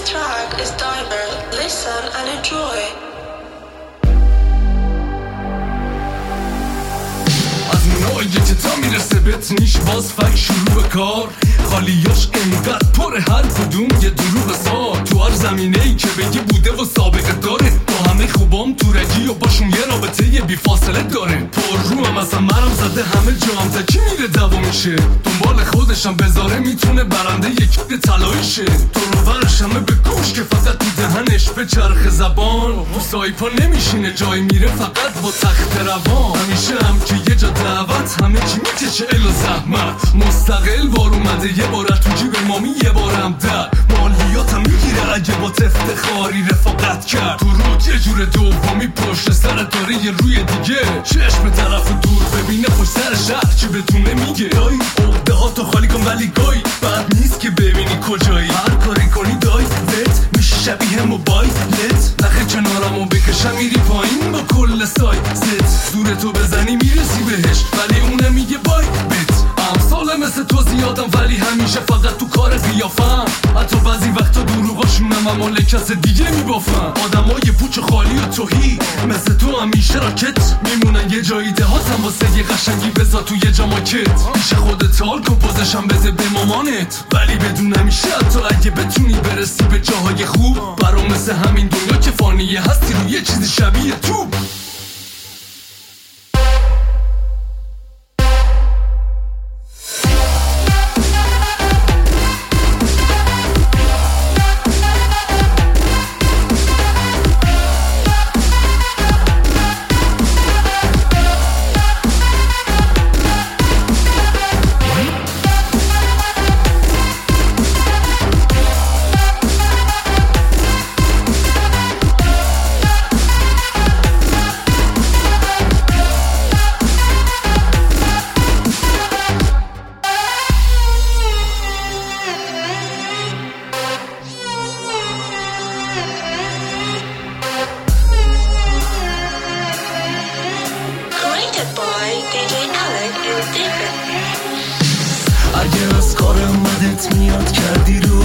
track is Diver. Listen and enjoy. نوعی که تا میرسه بهت نیش باز فک شروع کار خالیاش انقدر پره هر کدوم یه دروغ سار تو هر زمینه ای که بگی بوده و سابقه داره با همه خوبام تورگی و باشون یه رابطه یه بی فاصله داره پر رو هم اصلا مرم زده همه جام تا کی میره دوا میشه دنبال خودشم بذاره میتونه برنده یک طلایی شه تو رو ورش همه به گوش که فقط تو دهنش به چرخ زبان تو سایپا نمیشینه جایی میره فقط با تخت روان همیشه هم که یه جا دعوت همه چی میکشه الا زحمت مستقل بار اومده یه بار تو جیب مامی یه بارم در مالیاتم میگیره اگه با افتخاری رفاقت کرد تو رود یه جور دومی پشت سر داره یه روی دیگه چشم طرف دور ببینه پشت سر شهر چی بتونه میگه دایی عقده ها تو خالی کن ولی گای بد نیست که ببینی کجایی هر کاری کنی دای ویت میشه شبیه موبایلت نخه کنارمو بکشم میری پایین با کل سایت دورتو بزنی میرسی بهش ولی اونه میگه بای بیت امثال مثل تو زیادم ولی همیشه فقط تو کار قیافم حتی بعضی وقتا دروغاشونم اما کس دیگه میبافم آدمای پوچ خالی و توهی مثل تو همیشه راکت میمونن یه جایی دهاتم واسه یه قشنگی بذار تو یه جاماکت میشه خودت حال کن پوزشم بده به مامانت ولی بدون همیشه حتی اگه بتونی برسی به جاهای خوب برام مثل همین دنیا که فانیه هستی رو یه چیزی شبیه تو اگه از کار اومدت میاد کردی رو